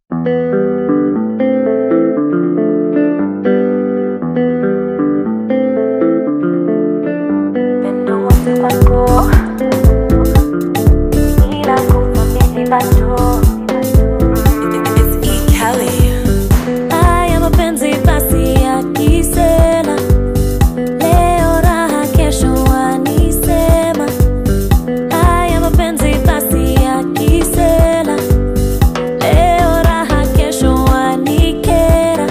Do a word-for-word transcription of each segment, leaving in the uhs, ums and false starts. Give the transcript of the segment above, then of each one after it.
Pendo wote kwako, ila kuthamini bado. It's E. Kelly. Haya mapenzi basi ya kisela, leo raha kesho wanisema. Haya mapenzi basi ya kisela, leo raha kesho wanikera.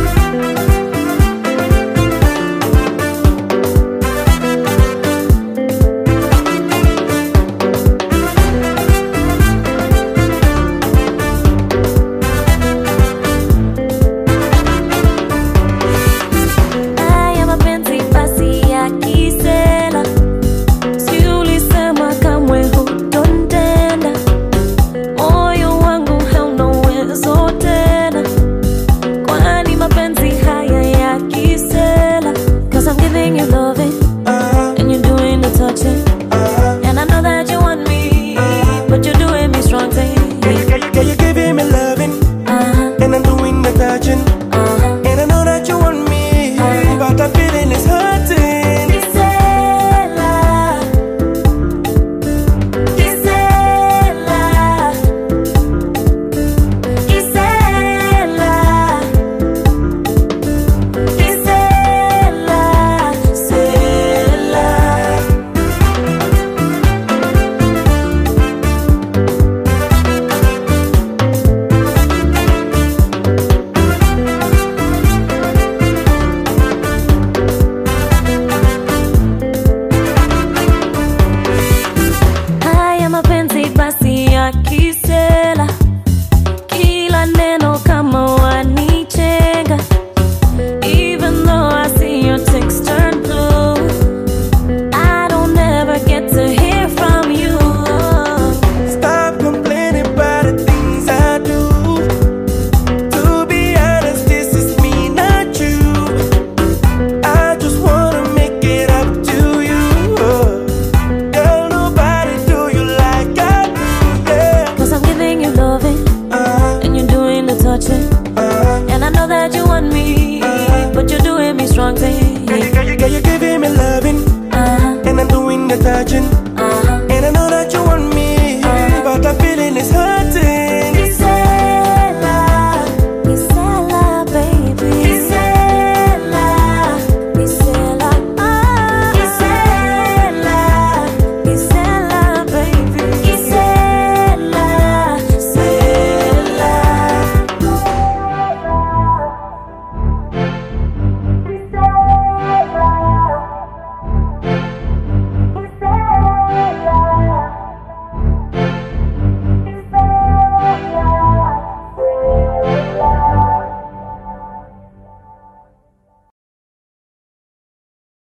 Haya mapenzi basi ya kisela, si ulisema kamwe hutontenda. Moyo wangu hauna uwezo tena, kwani mapenzi haya ya kisela. Cause I'm giving you loving, and you're doing the touching, and I know that you want me, but you